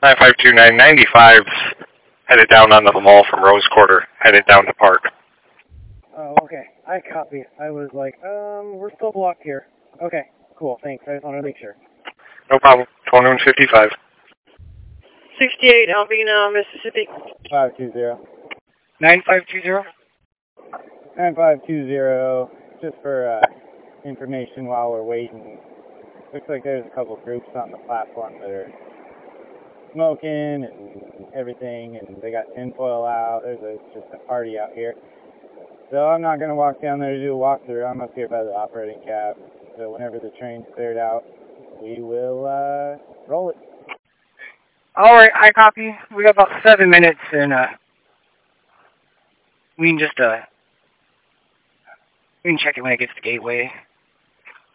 952-995's headed down onto the mall from Rose Quarter, headed down to Park. Oh, okay. I copy. I was like, we're still blocked here. Okay, cool, thanks. I just wanted to make sure. No problem. 2155. 68 Alvina, Mississippi. 520. 9520? 9520, just for information while we're waiting. Looks like there's a couple groups on the platform that are smoking and everything, and they got tinfoil out. There's just a party out here. So I'm not going to walk down there to do a walkthrough. I'm up here by the operating cab. So whenever the train's cleared out, we will roll it. Alright, I copy. We got about 7 minutes, and we can just we can check it when it gets to Gateway.